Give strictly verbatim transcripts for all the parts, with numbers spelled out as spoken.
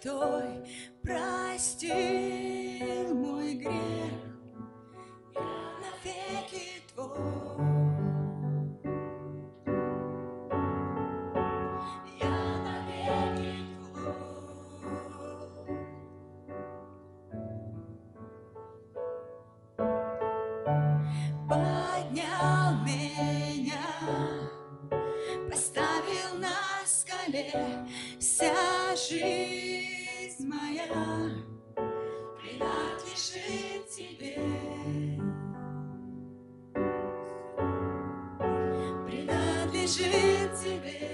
святой простил мой грех, я навеки Твой. Я навеки Твой. Поднял меня, поставил на скале, вся жизнь моя принадлежит Тебе, принадлежит Тебе.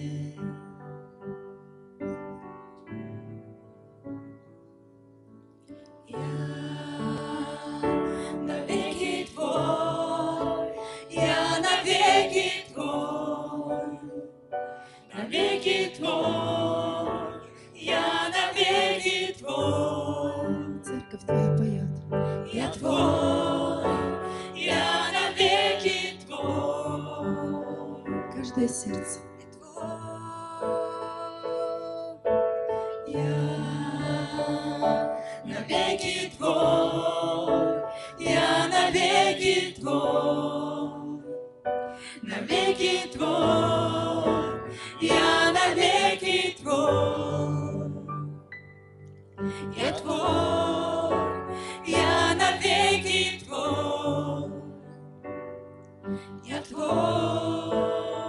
Я навеки Твой, я навеки Твой, навеки Твой, я навеки Твой. Церковь Твоя поет. Я Твой, я навеки Твой. Каждое сердце. Я Твой, я навеки Твой, я навеки Твой, навеки Твой, я навеки Твой. Я Твой, я навеки Твой, я Твой.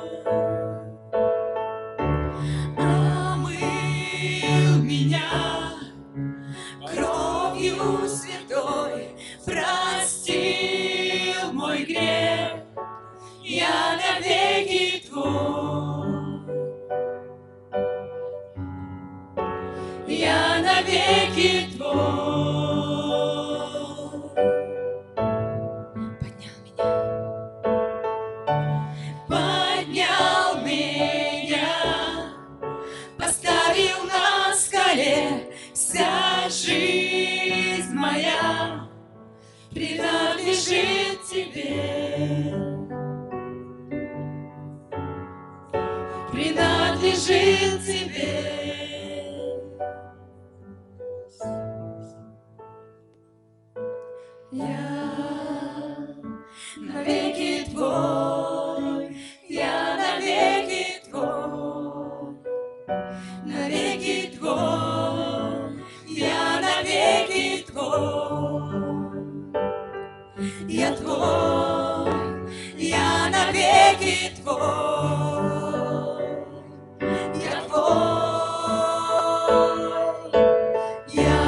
Омыл меня кровью святой, простил мой грех, я навеки Твой. Я навеки Твой. Поднял меня, поднял меня, поставил на скале, вся жизнь моя принадлежит Тебе, принадлежит Тебе. Я навеки Твой, я навеки Твой, навеки Твой, я навеки Твой. Я Твой, я навеки Твой. Я Твой, я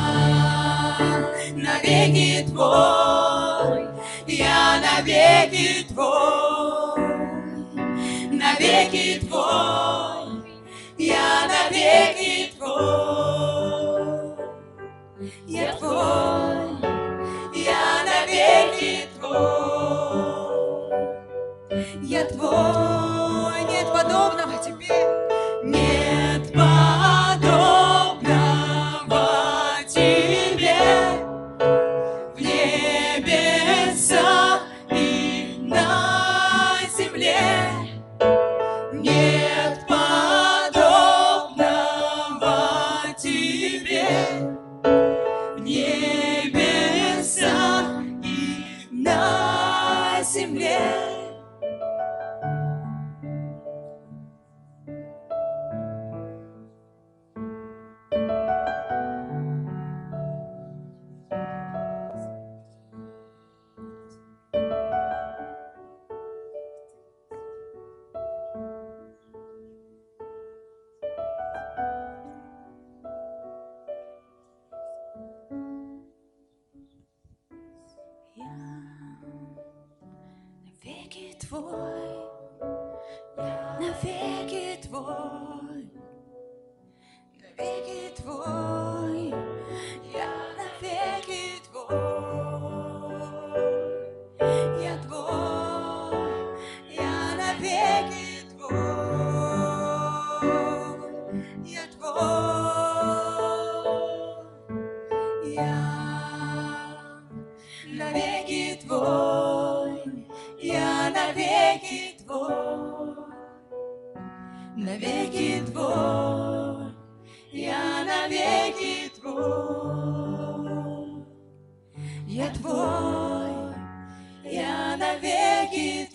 навеки Твой, я навеки Твой, навеки Твой, я навеки Твой. Я Твой, я навеки Твой. Я Твой, нет подобного Тебе, нет подобного Тебе в небесах и на земле. Нет подобного Тебе в небесах и на земле. Навеки Твой, навеки Твой, навеки Твой, я навеки Твой. Я Твой, я навеки Твой. Я Твой, я навеки Твой. Я навеки Твой, навеки Твой, я я навеки твой. Я твой, я навеки